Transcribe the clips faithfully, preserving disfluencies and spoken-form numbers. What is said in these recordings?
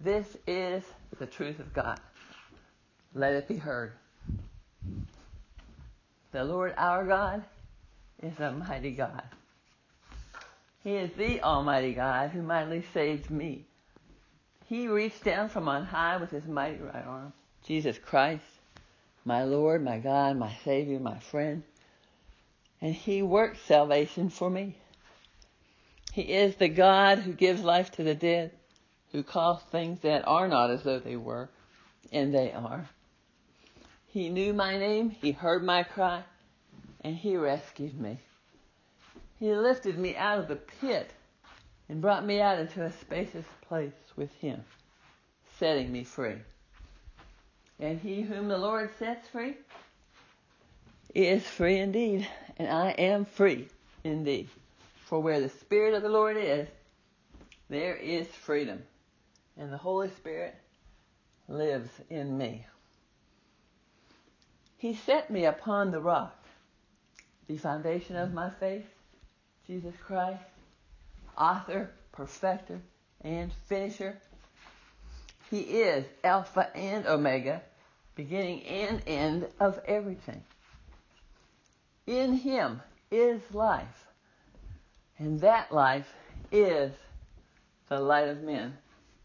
This is the truth of God. Let it be heard. The Lord our God is a mighty God. He is the Almighty God who mightily saved me. He reached down from on high with his mighty right arm. Jesus Christ, my Lord, my God, my Savior, my friend. And he worked salvation for me. He is the God who gives life to the dead, who calls things that are not as though they were, and they are. He knew my name, he heard my cry, and he rescued me. He lifted me out of the pit and brought me out into a spacious place with him, setting me free. And he whom the Lord sets free is free indeed, and I am free indeed. For where the Spirit of the Lord is, there is freedom, and the Holy Spirit lives in me. He set me upon the rock, the foundation of my faith, Jesus Christ, author, perfecter, and finisher. He is Alpha and Omega, beginning and end of everything. In him is life, and that life is the light of men.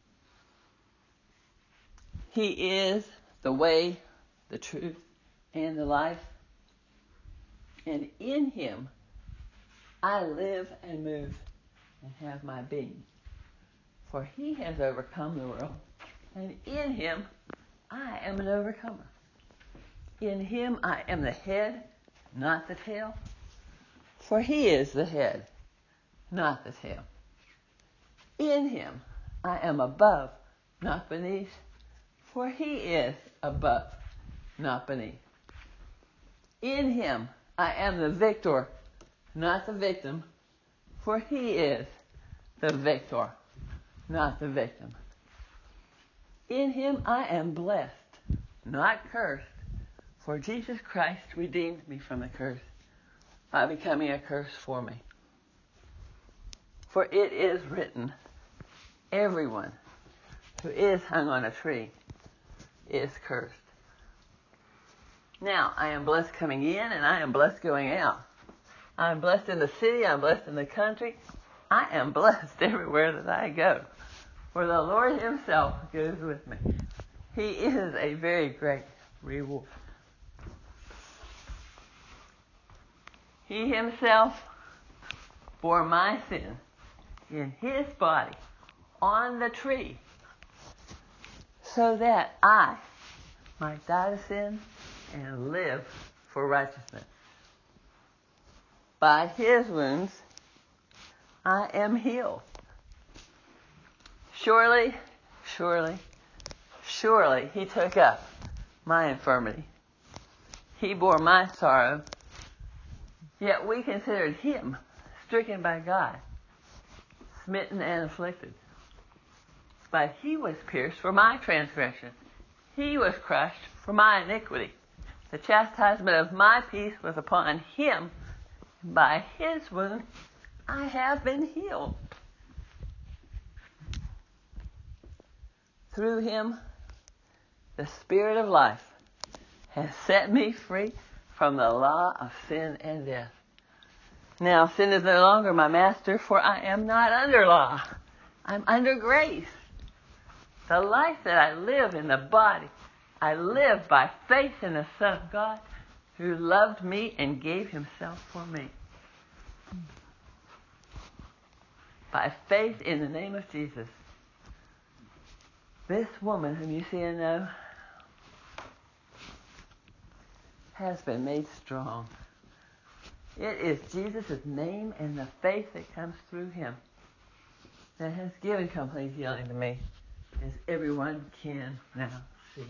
He is the way, the truth, and the life. And in him I live and move and have my being. For he has overcome the world, and in him I am an overcomer. In him I am the head, not the tail. For he is the head, not the tail. In him I am above, not beneath. For he is above, not beneath. In him I am the victor, not the victim. For he is the victor, not the victim. In him I am blessed, not cursed. For Jesus Christ redeemed me from the curse by becoming a curse for me. For it is written, everyone who is hung on a tree is cursed. Now, I am blessed coming in and I am blessed going out. I am blessed in the city, I am blessed in the country. I am blessed everywhere that I go. For the Lord himself goes with me. He is a very great reward. He himself bore my sin in his body on the tree, so that I might die to sin and live for righteousness. By his wounds I am healed. Surely, surely, surely he took up my infirmity. He bore my sorrow. Yet we considered him stricken by God, smitten and afflicted. But he was pierced for my transgression. He was crushed for my iniquity. The chastisement of my peace was upon him. By his wound I have been healed. Through him, the Spirit of life has set me free from the law of sin and death. Now sin is no longer my master, for I am not under law. I'm under grace. The life that I live in the body, I live by faith in the Son of God, who loved me and gave himself for me. By faith in the name of Jesus. This woman whom you see and know has been made strong. It is Jesus' name and the faith that comes through him that has given complete healing to me, as everyone can now see.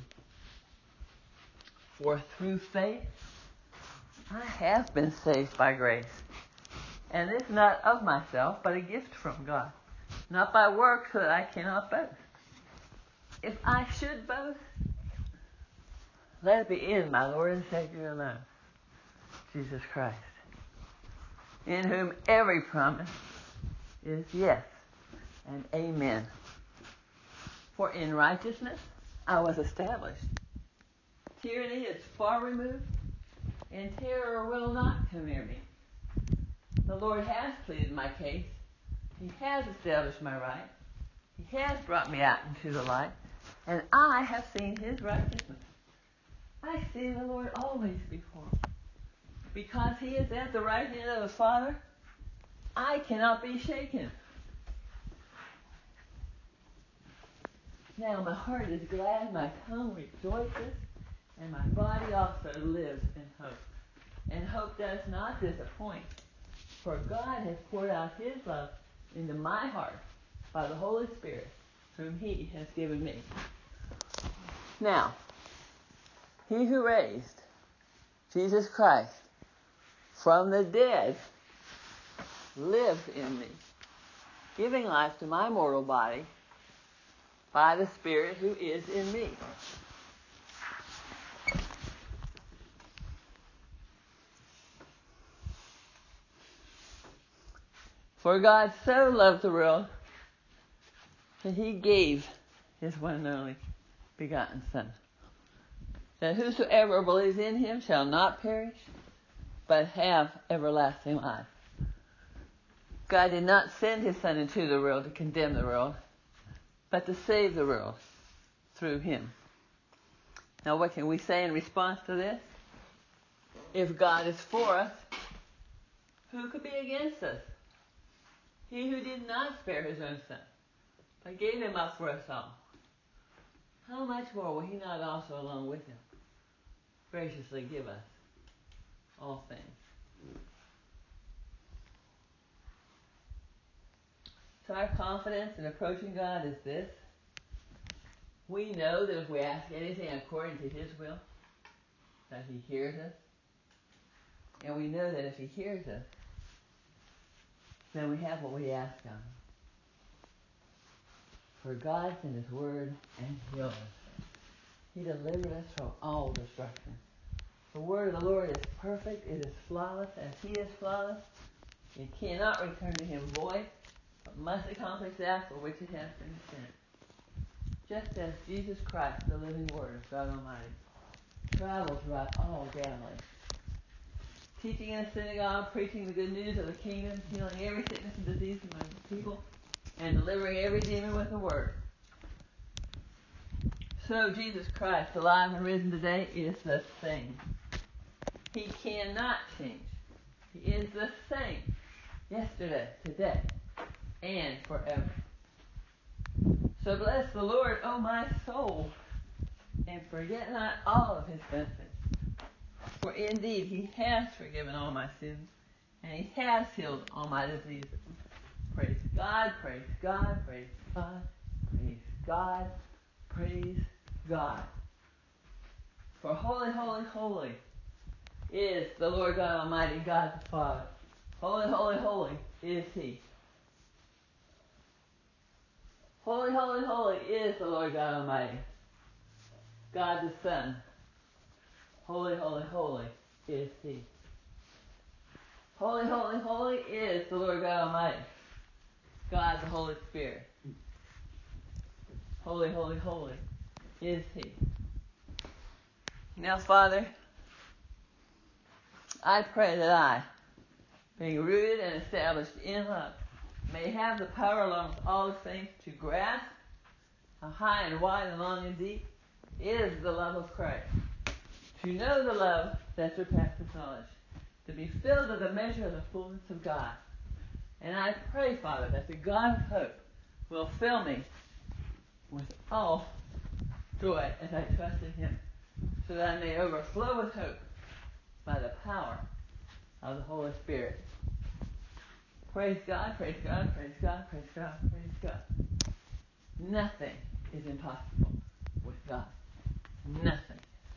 For through faith, I have been saved by grace. And this not of myself, but a gift from God, not by works, so that I cannot boast. If I should boast, let it be in my Lord and Savior alone, Jesus Christ, in whom every promise is yes and amen. For in righteousness I was established. Tyranny is far removed, and terror will not come near me. The Lord has pleaded my case. He has established my right. He has brought me out into the light, and I have seen his righteousness. I see the Lord always before me. Because he is at the right hand of the Father, I cannot be shaken. Now my heart is glad, my tongue rejoices, and my body also lives in hope. And hope does not disappoint, for God has poured out his love into my heart by the Holy Spirit, whom he has given me. Now, he who raised Jesus Christ from the dead lives in me, giving life to my mortal body by the Spirit who is in me. For God so loved the world that he gave his one and only begotten Son, that whosoever believes in him shall not perish, but have everlasting life. God did not send his Son into the world to condemn the world, but to save the world through him. Now what can we say in response to this? If God is for us, who could be against us? He who did not spare his own Son, but gave him up for us all, how much more will he not also along with him graciously give us all things? So our confidence in approaching God is this. We know that if we ask anything according to his will, that he hears us. And we know that if he hears us, then we have what we ask of him. For God sent his word and healed us. He delivered us from all destruction. The word of the Lord is perfect. It is flawless as he is flawless. It cannot return to him void, but must accomplish that for which it has been sent. Just as Jesus Christ, the living word of God Almighty, traveled throughout all Galilee, teaching in a synagogue, preaching the good news of the kingdom, healing every sickness and disease among the people, and delivering every demon with the word. So Jesus Christ, alive and risen today, is the same. He cannot change. He is the same yesterday, today, and forever. So bless the Lord, O my soul, and forget not all of his benefits. For indeed he has forgiven all my sins, and he has healed all my diseases. Praise God, praise God, praise God, praise God, praise God. For holy, holy, holy is the Lord God Almighty, God the Father. Holy, holy, holy is he. Holy, holy, holy is the Lord God Almighty, God the Son. Holy, holy, holy is he. Holy, holy, holy is the Lord God Almighty, God the Holy Spirit. Holy, holy, holy is he. Now, Father, I pray that I, being rooted and established in love, may have the power along with all the saints to grasp how high and wide and long and deep is the love of Christ, to know the love that surpasses knowledge, to be filled with the measure of the fullness of God. And I pray, Father, that the God of hope will fill me with all joy as I trust in him, so that I may overflow with hope by the power of the Holy Spirit. Praise God, praise God, praise God, praise God, praise God. Nothing is impossible with God. Nothing.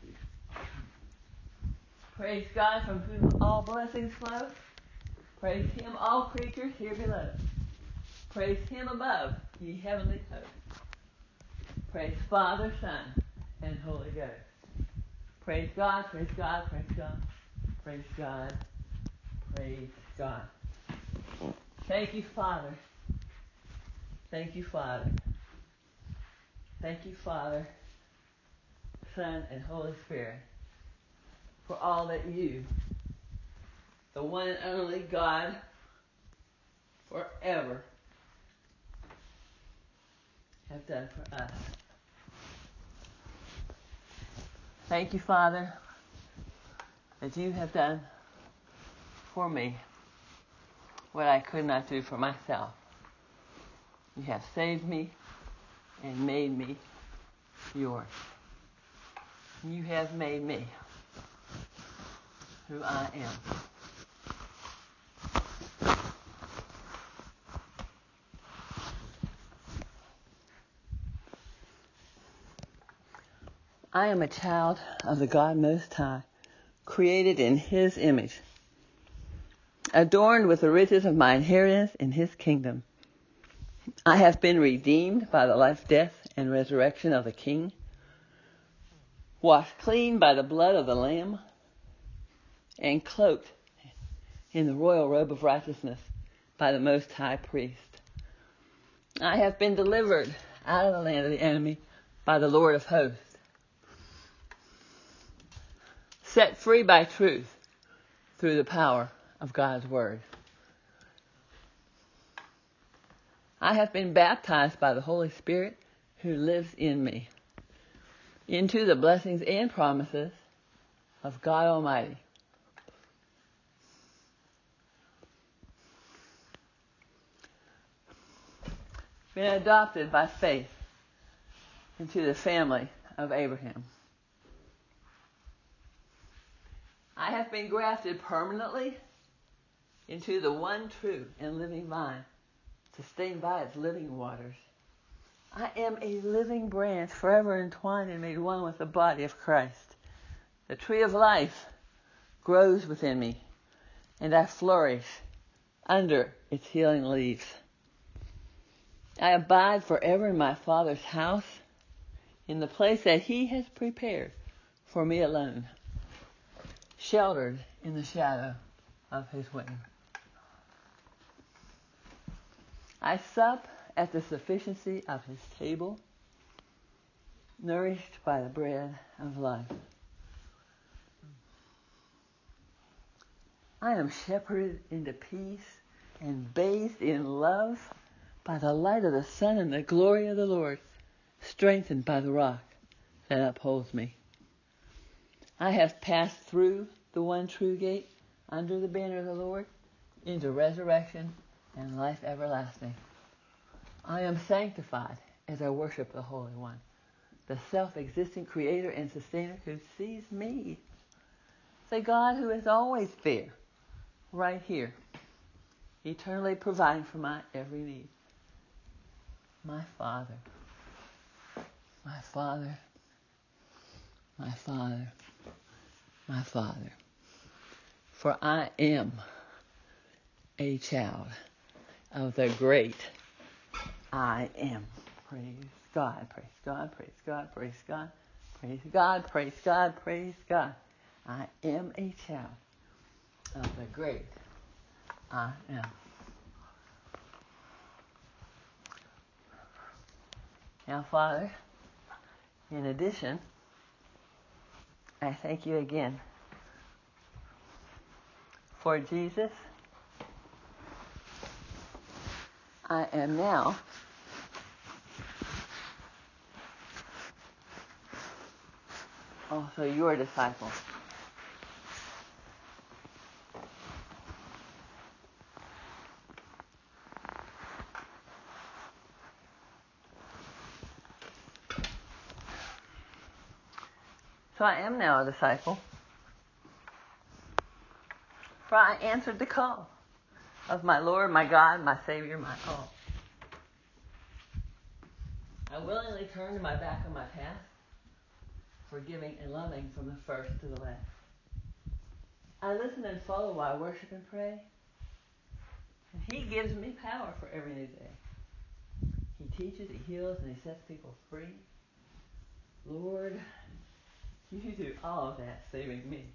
Praise God, from whom all blessings flow. Praise him, all creatures here below. Praise him above, ye heavenly hosts. Praise Father, Son, and Holy Ghost. Praise God, praise God, praise God, praise God, praise God. Thank you, Father. Thank you, Father. Thank you, Father, Son, and Holy Spirit, for all that you, the one and only God, forever, have done for us. Thank you, Father, that you have done for me what I could not do for myself. You have saved me and made me yours. You have made me who I am. I am a child of the God Most High, created in His image, adorned with the riches of my inheritance in His kingdom. I have been redeemed by the life, death, and resurrection of the King, washed clean by the blood of the Lamb, and cloaked in the royal robe of righteousness by the Most High Priest. I have been delivered out of the land of the enemy by the Lord of hosts, set free by truth through the power of God's Word. I have been baptized by the Holy Spirit who lives in me into the blessings and promises of God Almighty. Been adopted by faith into the family of Abraham. I have been grafted permanently into the one true and living vine, sustained by its living waters. I am a living branch, forever entwined and made one with the body of Christ. The tree of life grows within me, and I flourish under its healing leaves. I abide forever in my Father's house, in the place that He has prepared for me alone, sheltered in the shadow of His wing. I sup at the sufficiency of His table, nourished by the bread of life. I am shepherded into peace and bathed in love by the light of the sun and the glory of the Lord, strengthened by the rock that upholds me. I have passed through the one true gate under the banner of the Lord into resurrection and life everlasting. I am sanctified as I worship the Holy One, the self-existent creator and sustainer who sees me, the God who is always there, right here, eternally providing for my every need. My Father, my Father, my Father, my Father. For I am a child of the great I am. Praise God, praise God, praise God, praise God, praise God, praise God, praise God. I am a child of the great I am. Now, Father, in addition, I thank you again for Jesus. I am now also your disciple. So I am now a disciple, for I answered the call of my Lord, my God, my Savior, my all. I willingly turned my back on my past, forgiving and loving from the first to the last. I listen and follow while I worship and pray, and He gives me power for every new day. He teaches, He heals, and He sets people free. Lord, You do all of that, saving me.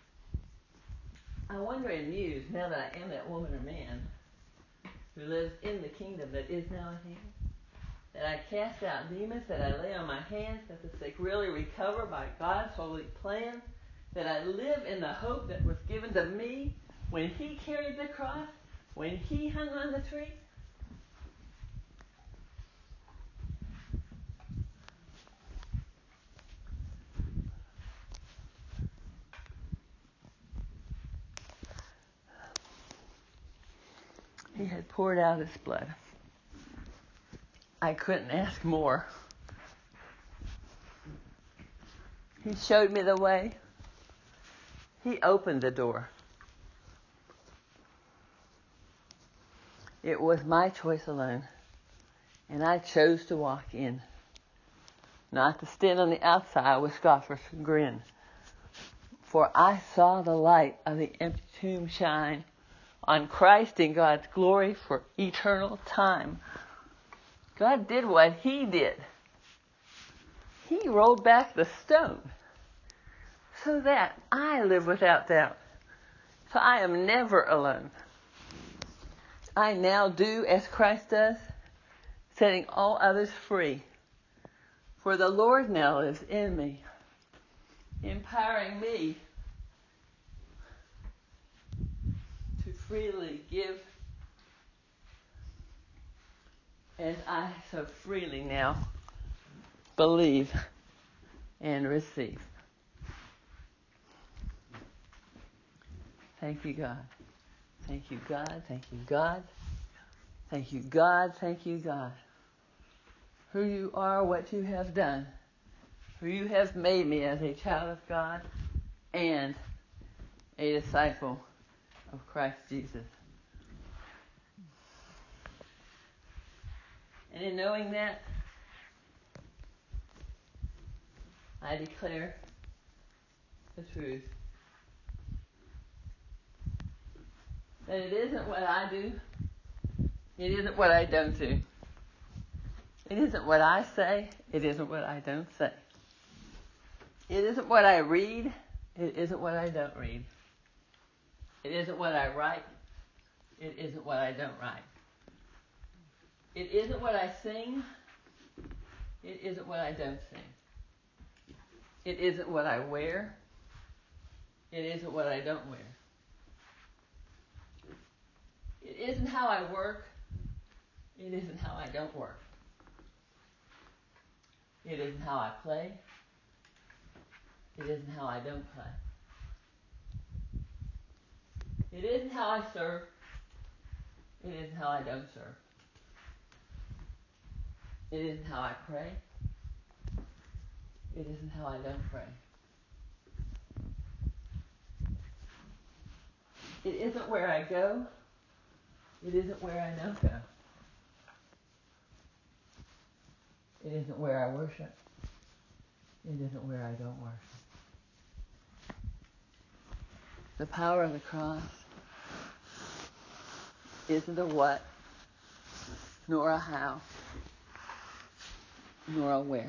I wonder and muse, now that I am that woman or man who lives in the kingdom that is now at hand, that I cast out demons, that I lay on my hands, that the sick really recover by God's holy plan, that I live in the hope that was given to me when He carried the cross, when He hung on the tree. He had poured out His blood. I couldn't ask more. He showed me the way. He opened the door. It was my choice alone, and I chose to walk in, not to stand on the outside with scoffers' grin. For I saw the light of the empty tomb shine on Christ in God's glory for eternal time. God did what He did. He rolled back the stone so that I live without doubt. So I am never alone. I now do as Christ does, setting all others free. For the Lord now lives in me, empowering me to freely give, as I so freely now believe and receive. Thank you, God. Thank you, God. Thank you, God. Thank you, God. Thank you, God. Who you are, what you have done. For you have made me as a child of God and a disciple of Christ Jesus. And in knowing that, I declare the truth. That it isn't what I do. It isn't what I don't do. It isn't what I say. It isn't what I don't say. It isn't what I read. It isn't what I don't read. It isn't what I write. It isn't what I don't write. It isn't what I sing. It isn't what I don't sing. It isn't what I wear. It isn't what I don't wear. It isn't how I work. It isn't how I don't work. It isn't how I play. It isn't how I don't play. It isn't how I serve. It isn't how I don't serve. It isn't how I pray. It isn't how I don't pray. It isn't where I go. It isn't where I don't go. It isn't where I worship. It isn't where I don't worship. The power of the cross isn't a what, nor a how, nor a where.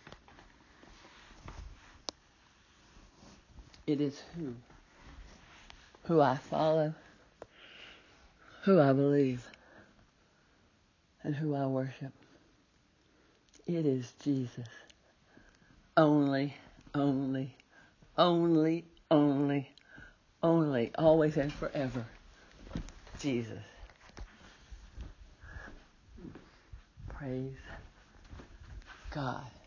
It is who. Who I follow, who I believe, and who I worship. It is Jesus. Only, only, only, only, only, always and forever. Jesus. Praise God.